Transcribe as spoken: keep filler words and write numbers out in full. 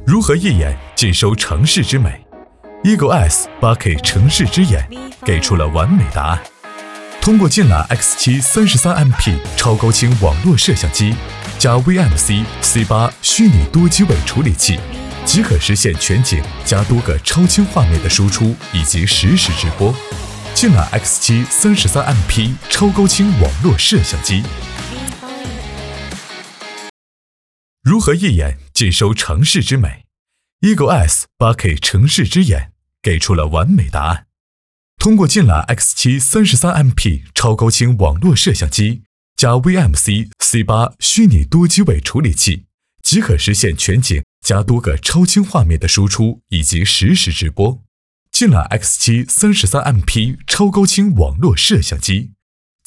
如何一眼尽收城市之美 ？Eagle S 八 K 城市之眼给出了完美答案。通过劲揽 X 七 三十三 M P 超高清网络摄像机加 V M C C 八 虚拟多机位处理器，即可实现全景加多个超清画面的输出以及实时直播。劲揽 X 七 三十三 M P 超高清网络摄像机。如何一眼尽收城市之美 ？Eagle S 八 K 城市之眼给出了完美答案。通过劲揽 X 七 三十三 M P 超高清网络摄像机加 V M C C 八 虚拟多机位处理器，即可实现全景加多个超清画面的输出以及实时直播。劲揽 X 七 三十三 M P 超高清网络摄像机。